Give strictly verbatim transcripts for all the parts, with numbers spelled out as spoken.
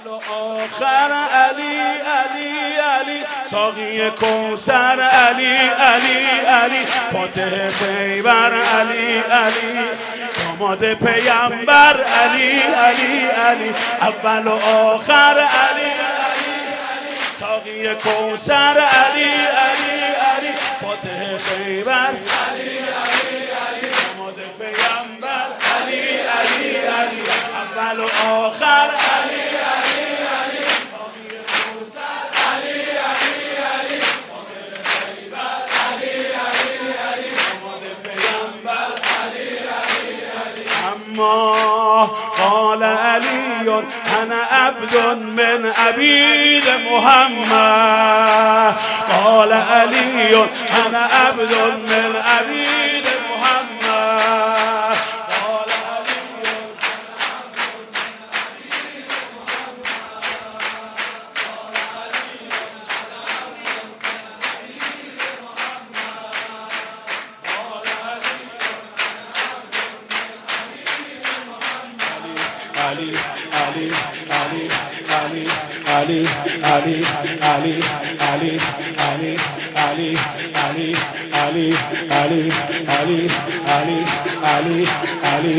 اول و آخر علی علی علی، ساقی کوثر علی علی علی، فاتح خیبر علی علی، داماد پیامبر علی علی علی، اول و آخر علی علی علی، ساقی کوثر علی علی علی، فاتح خیبر علی علی علی، داماد پیامبر علی علی علی، اول و آخر علی علی علی، ساقی کوثر علی علی علی، فاتح خیبر علی علی علی، داماد پیامبر علی علی علی. اما قال علی انا عبد من عبید محمد، قال علی انا عبد من عبید محمد، قال علی Ali, Ali, Ali, Ali, Ali, Ali, Ali, Ali, Ali, Ali, Ali, Ali, Ali, Ali, Ali, Ali, Ali.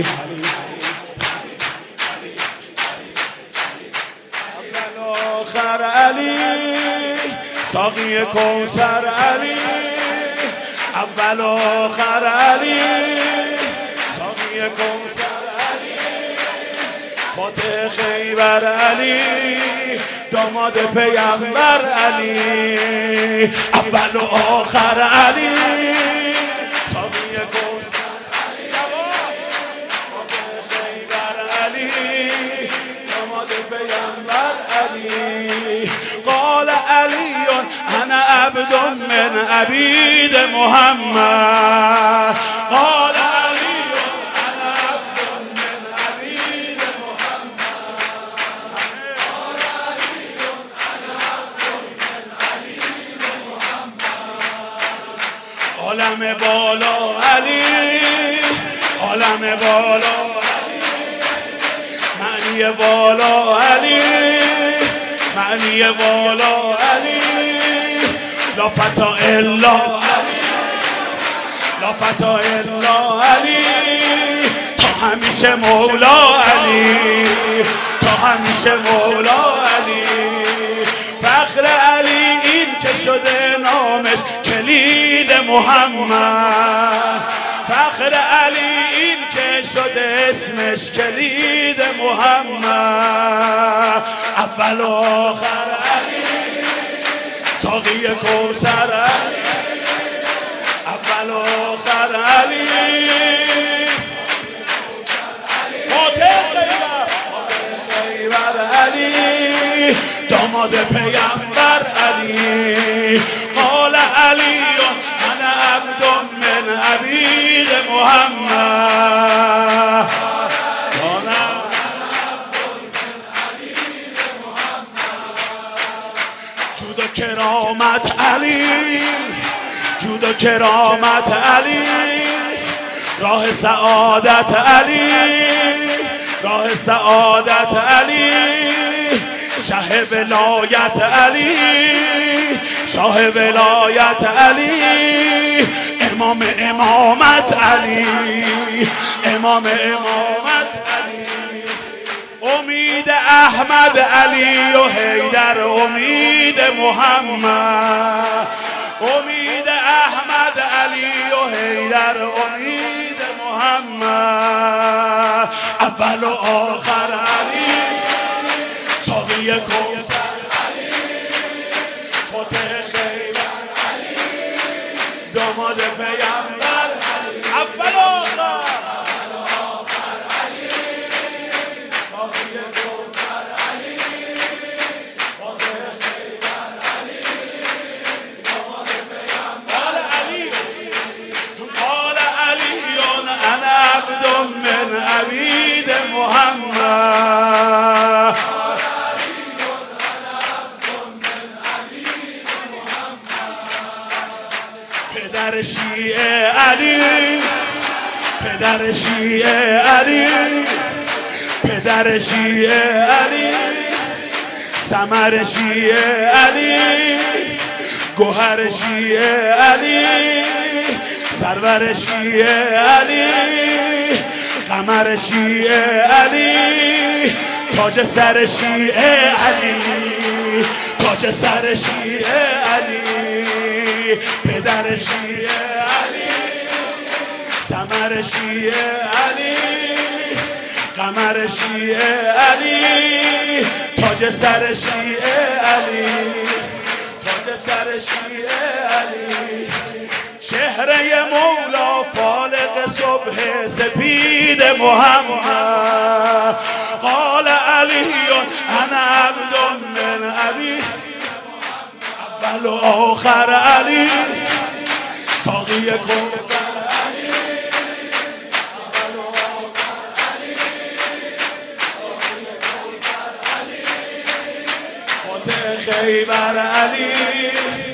اول آخر علی، ساقی کوثر علی، اول آخر علی، ساقی کوثر علی، فاتح خیبر علی، داماد پیامبر علی، اول و آخر علی، ساقی کوثر علی، فاتح خیبر علی، داماد پیامبر علی. قال علی انا عبد من عبید محمد، قال عالم بالا علی، عالم بالا علی، معنی بالا علی، معنی بالا علی، لا فتا الا علی، لا فتا الا علی، تا همیشه مولا علی، تا همیشه مولا علی. فخر علی این که شده نامش کلید محمد، فخر علی این که شده اسمش کلید محمد، اول و آخر علی، ساقی کوثر علی، اول و آخر علی، فاتح خیبر علی، داماد پیامبر علی. قال علی انا عبد من عبید محمد، جود و کرامت علی، جود و کرامت علی، راه سعادت علی، راه سعادت علی، شاه ولایت علی، شاه ولایت علی، امام امامت علی، امام امامت علی، امید احمد علی و حیدر امید محمد، امید احمد علی و حیدر امید محمد، اول و آخر علی، ساقی کوثر علی، فاتح خیبر علی، داماد پیامبر علی، اول و آخر علی، ساقی کوثر علی، فاتح خیبر علی، داماد پیامبر علی. قال علی انا عبد من عبید محمد، پدر شیعه علی، پدر شیعه علی، پدر شیعه علی، ثمر شیعه علی، گوهر شیعه علی، سرور شیعه علی، قمر شیعه علی، تاج سر شیعه علی، تاج سر شیعه علی، پدر شیعه علی، ثمر شیعه علی، قمر شیعه علی، تاج سر شیعه علی، تاج سر شیعه علی. چهره مولا فالق صبح سپید محمد، قال علی انا عبد من علی، اول و آخر علی، ساقی کوثر علی، اول و آخر علی، ساقی کوثر علی، فاتح خیبر علی.